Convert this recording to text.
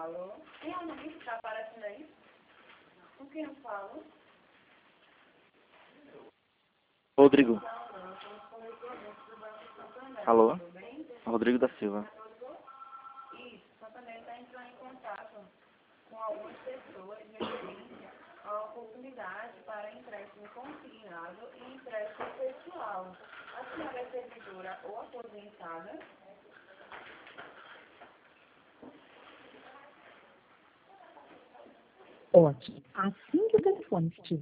Alô? Quem é o nome que está aparecendo aí? Com quem eu falo? Rodrigo. Não, somos corretores do Banco Santander. Alô? Tudo bem? Rodrigo da Silva. Isso, Santander está entrando em contato com algumas pessoas referente a oportunidade para empréstimo consignado e empréstimo pessoal. A senhora é servidora ou aposentada? Ótimo. Assim que o telefone estiver